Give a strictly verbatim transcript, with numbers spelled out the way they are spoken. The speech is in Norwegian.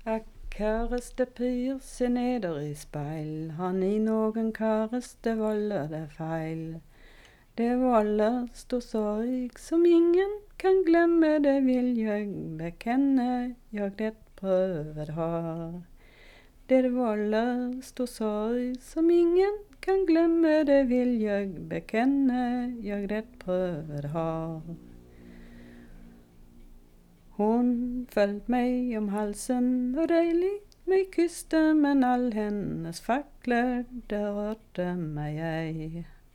Kæreste pyr, se neder i speil, han i noen kæreste volder det feil. Det volder stor sorg som ingen kan glemme, det vil jeg bekjenne, jeg det prøvet har. Det volder stor sorg som ingen kan glemme, det vil jeg bekjenne, jeg det prøvet har. Hun følte meg om halsen og deilig meg kyste, men all hennes fakler, det rørte meg ei.